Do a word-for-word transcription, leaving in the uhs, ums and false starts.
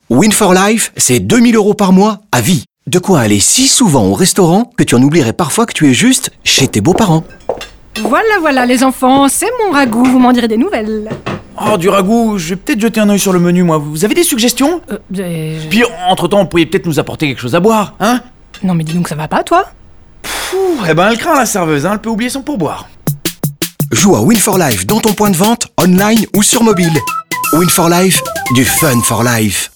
Win for Life, c'est deux mille euros par mois à vie. De quoi aller si souvent au restaurant que tu en oublierais parfois que tu es juste chez tes beaux-parents. Voilà, voilà les enfants, c'est mon ragoût, vous m'en direz des nouvelles. Oh, du ragoût, je vais peut-être jeter un œil sur le menu, moi. Vous avez des suggestions? Euh, euh, Puis, entre-temps, vous pourriez peut-être nous apporter quelque chose à boire, hein? Non mais dis donc, ça va pas, toi? Ouh, eh ben, elle craint la serveuse, hein, elle peut oublier son pourboire. Joue à Win for Life dans ton point de vente, online ou sur mobile. Win for Life, du fun for life.